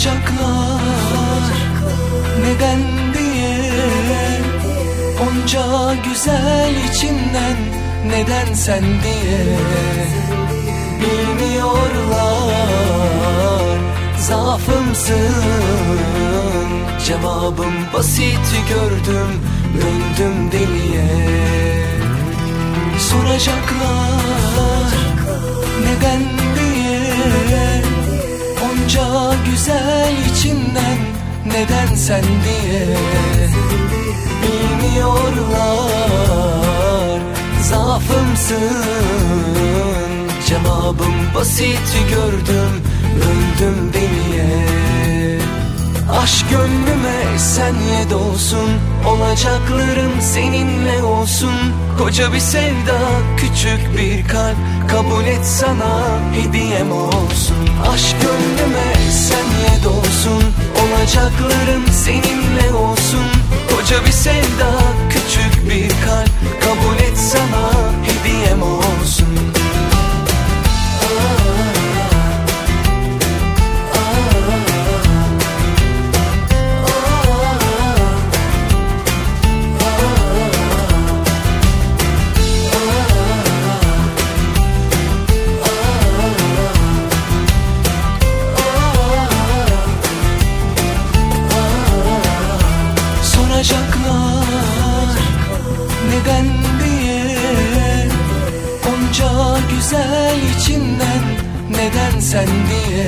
Soracaklar neden diye, onca güzel içinden neden sen diye. Bilmiyorlar zaafımsın, cevabım basit, gördüm döndüm deliye. Soracaklar neden diye, onca güzel içinden neden sen diye. Bilmiyorlar zaafımsın, cevabım basit, gördüm döndüm deliye. Aşk gönlüme sen ye dolsun, olacaklarım seninle olsun. Koca bir sevda, küçük bir kalp, kabul et sana hediyem olsun. Aşk gönlüme sen ye dolsun, olacaklarım seninle olsun. Koca bir sevda, küçük bir kalp, kabul et sana hediyem olsun. Soracaklar neden diye, onca güzel içinden neden sen diye.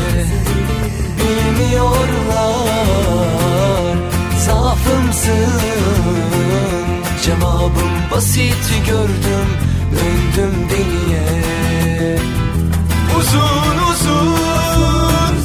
Bilmiyorlar zaafımsın, cevabım basit, gördüm döndüm deliye. Uzun uzun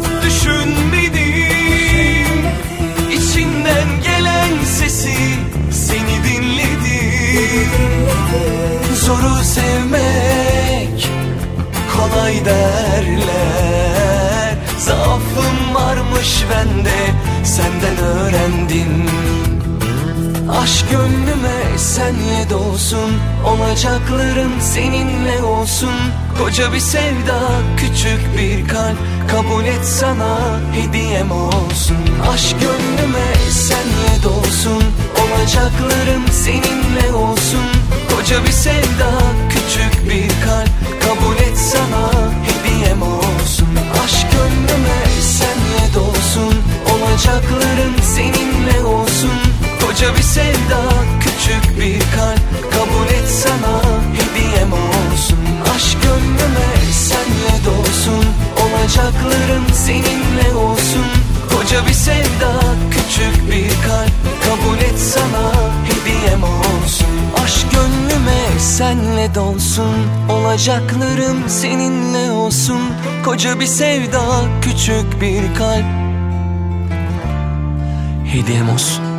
düşünmedim, içinden gelen sesi seni dinledim. Zoru sevmek kolay derler, zaafım varmış bende, senden öğrendim. Aşk gönlüme sen ye dolsun, olacaklarım seninle olsun. Koca bir sevda, küçük bir kalp, kabul et sana hediyem olsun. Aşk gönlüme sen ye dolsun, olacaklarım seninle olsun. Koca bir sevda, küçük bir kalp, kabul et sana hediyem olsun. Aşk gönlüme sen ye dolsun, olacaklarım seninle olsun. Koca bir sevda, küçük bir kalp, kabul et sana hediyem olsun. Aşk gönlüme sen ye dolsun, olacaklarım seninle olsun. Koca bir sevda, küçük bir kalp, kabul et sana hediyem olsun. Aşk gönlüme senle dolsun, olacaklarım seninle olsun. Koca bir sevda, küçük bir kalp, hediyem olsun.